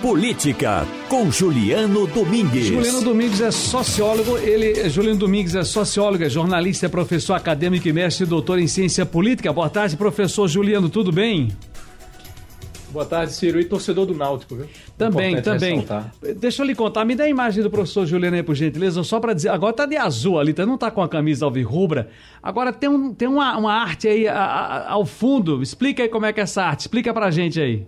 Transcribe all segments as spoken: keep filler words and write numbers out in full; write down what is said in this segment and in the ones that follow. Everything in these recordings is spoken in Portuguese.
Política, com Juliano Domingues. Juliano Domingues é sociólogo, ele, Juliano Domingues é sociólogo, é jornalista, é professor acadêmico e mestre e doutor em ciência política. Boa tarde, professor Juliano, tudo bem? Boa tarde, Ciro, e torcedor do Náutico, viu? Também, Importante também. ressaltar. Deixa eu lhe contar, me dá a imagem do professor Juliano aí, por gentileza, só para dizer, agora tá de azul ali, tá, não tá com a camisa alvirrubra, agora tem, um, tem uma, uma arte aí a, a, ao fundo, explica aí como é que é essa arte, explica pra gente aí.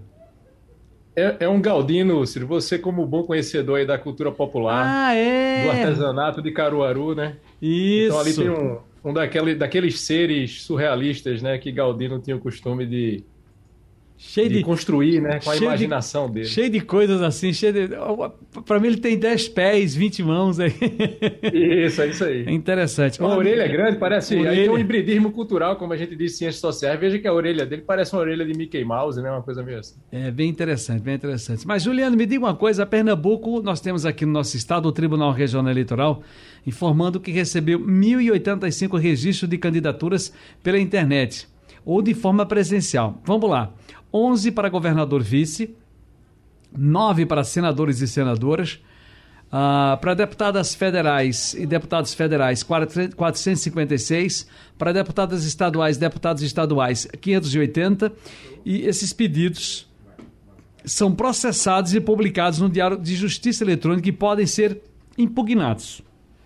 É, é um Galdino, Ciro, você como bom conhecedor aí da cultura popular, Ah, é? do artesanato de Caruaru, né? Isso. Então ali tem um, um daquele, daqueles seres surrealistas, né, que Galdino tinha o costume de... Cheio de, de construir, né, com a cheio imaginação de, dele. Cheio de coisas assim, cheio de... Pra mim ele tem dez pés, vinte mãos aí. Isso, é isso aí. É interessante. Uma orelha grande, parece... Orelha. Aí tem um hibridismo cultural, como a gente diz em ciências sociais. Veja que a orelha dele parece uma orelha de Mickey Mouse, né, uma coisa meio assim. É bem interessante, bem interessante. Mas, Juliano, me diga uma coisa, Pernambuco, nós temos aqui no nosso estado o Tribunal Regional Eleitoral informando que recebeu mil e oitenta e cinco registros de candidaturas pela internet ou de forma presencial. Vamos lá. onze para governador vice, nove para senadores e senadoras, uh, para deputadas federais e deputados federais, quatrocentos e cinquenta e seis, para deputadas estaduais e deputados estaduais, quinhentos e oitenta, e esses pedidos são processados e publicados no Diário de Justiça Eletrônica e podem ser impugnados.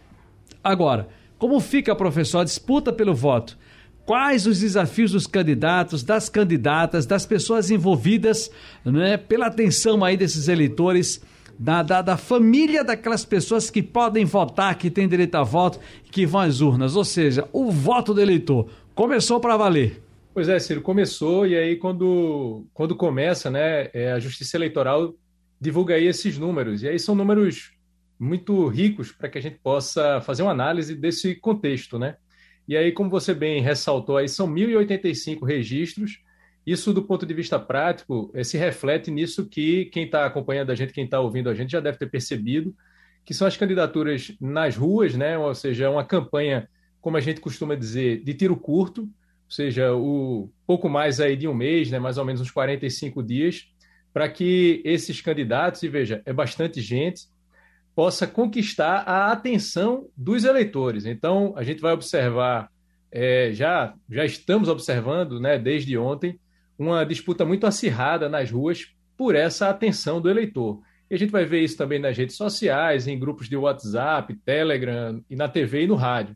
Agora, como fica, professor, a disputa pelo voto? Quais os desafios dos candidatos, das candidatas, das pessoas envolvidas, né, pela atenção aí desses eleitores, da, da, da família daquelas pessoas que podem votar, que têm direito a voto, que vão às urnas, ou seja, o voto do eleitor começou para valer. Pois é, Ciro, começou e aí quando, quando começa, né, é, a Justiça Eleitoral divulga aí esses números, e aí são números muito ricos para que a gente possa fazer uma análise desse contexto, né? E aí, como você bem ressaltou, aí são mil e oitenta e cinco registros. Isso, do ponto de vista prático, eh, se reflete nisso que quem está acompanhando a gente, quem está ouvindo a gente, já deve ter percebido, que são as candidaturas nas ruas, né? Ou seja, é uma campanha, como a gente costuma dizer, de tiro curto, ou seja, o pouco mais aí de um mês, né? Mais ou menos uns quarenta e cinco dias, para que esses candidatos, e veja, é bastante gente, possa conquistar a atenção dos eleitores. Então, a gente vai observar, é, já, já estamos observando, né, desde ontem, uma disputa muito acirrada nas ruas por essa atenção do eleitor. E a gente vai ver isso também nas redes sociais, em grupos de WhatsApp, Telegram, e na T V e no rádio.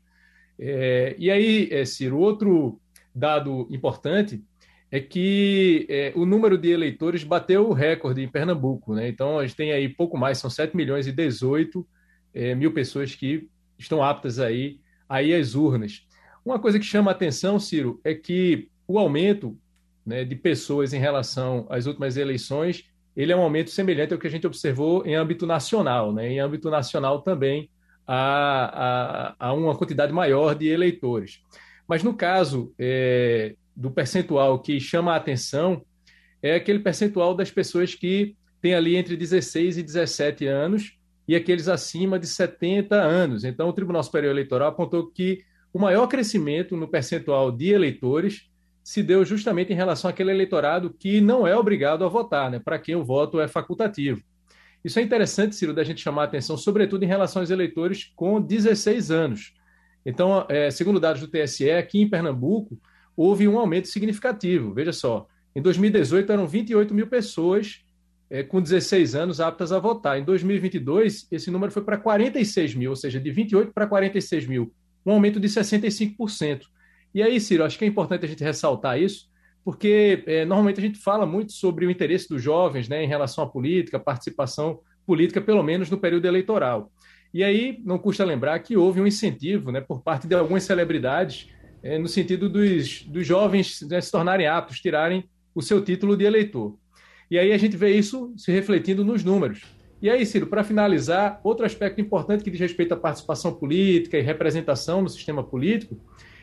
É, e aí, é, Ciro, outro dado importante é que é, o número de eleitores bateu o recorde em Pernambuco, né? Então, a gente tem aí pouco mais, são sete milhões e dezoito é, mil pessoas que estão aptas aí, aí às urnas. Uma coisa que chama a atenção, Ciro, é que o aumento, né, de pessoas em relação às últimas eleições, ele é um aumento semelhante ao que a gente observou em âmbito nacional, né? Em âmbito nacional também há, há, há uma quantidade maior de eleitores. Mas no caso... É, do percentual que chama a atenção é aquele percentual das pessoas que têm ali entre dezesseis e dezessete anos e aqueles acima de setenta anos. Então, o Tribunal Superior Eleitoral apontou que o maior crescimento no percentual de eleitores se deu justamente em relação àquele eleitorado que não é obrigado a votar, né, para quem o voto é facultativo. Isso é interessante, Ciro, da gente chamar a atenção, sobretudo em relação aos eleitores com dezesseis anos. Então, é, segundo dados do T S E, aqui em Pernambuco, houve um aumento significativo. Veja só, em dois mil e dezoito eram vinte e oito mil pessoas é, com dezesseis anos aptas a votar. Em dois mil e vinte e dois, esse número foi para quarenta e seis mil, ou seja, de vinte e oito para quarenta e seis mil, um aumento de sessenta e cinco por cento. E aí, Ciro, acho que é importante a gente ressaltar isso, porque é, normalmente a gente fala muito sobre o interesse dos jovens, né, em relação à política, participação política, pelo menos no período eleitoral. E aí, não custa lembrar que houve um incentivo, né, por parte de algumas celebridades, É, no sentido dos, dos jovens, né, se tornarem aptos, tirarem o seu título de eleitor. E aí a gente vê isso se refletindo nos números. E aí, Ciro, para finalizar, outro aspecto importante que diz respeito à participação política e representação no sistema político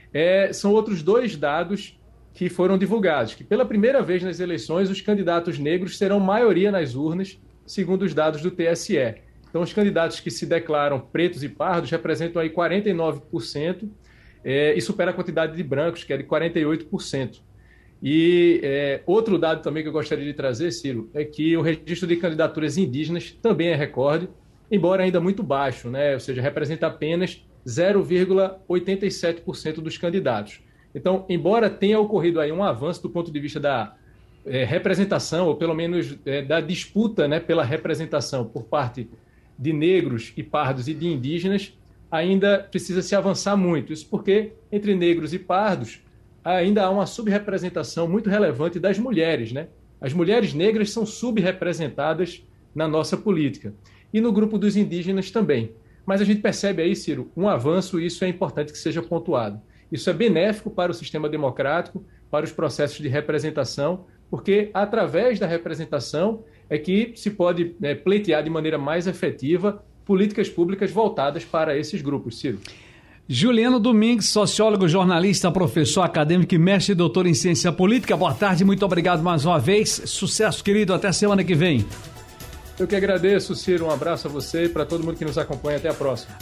é, são outros dois dados que foram divulgados, que pela primeira vez nas eleições os candidatos negros serão maioria nas urnas, segundo os dados do T S E. Então, os candidatos que se declaram pretos e pardos representam aí quarenta e nove por cento, É, e supera a quantidade de brancos, que é de quarenta e oito por cento. E é, outro dado também que eu gostaria de trazer, Ciro, é que o registro de candidaturas indígenas também é recorde, embora ainda muito baixo, né? Ou seja, representa apenas zero vírgula oitenta e sete por cento dos candidatos. Então, embora tenha ocorrido aí um avanço do ponto de vista da é, representação, ou pelo menos é, da disputa, né, pela representação por parte de negros e pardos e de indígenas, ainda precisa se avançar muito. Isso porque, entre negros e pardos, ainda há uma subrepresentação muito relevante das mulheres, né? As mulheres negras são subrepresentadas na nossa política. E no grupo dos indígenas também. Mas a gente percebe aí, Ciro, um avanço, e isso é importante que seja pontuado. Isso é benéfico para o sistema democrático, para os processos de representação, porque através da representação é que se pode é, pleitear de maneira mais efetiva políticas públicas voltadas para esses grupos, Ciro. Juliano Domingues, sociólogo, jornalista, professor acadêmico e mestre e doutor em ciência política. Boa tarde, muito obrigado mais uma vez. Sucesso, querido. Até semana que vem. Eu que agradeço, Ciro. Um abraço a você e para todo mundo que nos acompanha. Até a próxima.